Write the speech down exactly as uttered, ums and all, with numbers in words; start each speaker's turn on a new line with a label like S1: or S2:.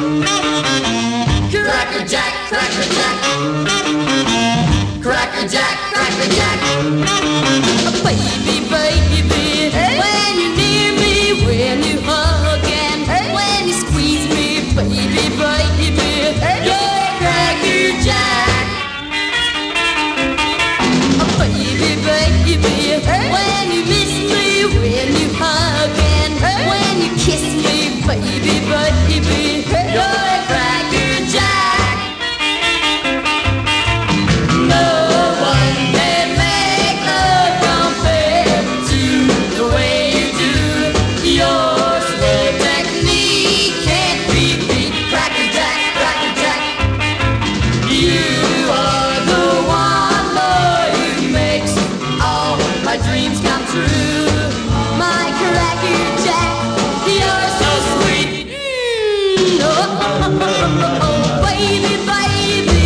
S1: Cracker Jack, Cracker Jack, Cracker Jack, Cracker Jack. Baby, baby, when you're near me, when you hug and when you squeeze me, baby, baby, you're Cracker Jack. Baby, baby, when you miss me, when you hug and when you kiss me, baby, baby, you're Cracker Jack. No one can make love compare to the way you do. Your slow technique can't be beat. Cracker Jack, Cracker Jack, you are the one boy who makes all my dreams come true. My Cracker Jack, you're so sweet. Mm, oh, oh, oh, oh, oh, baby, baby.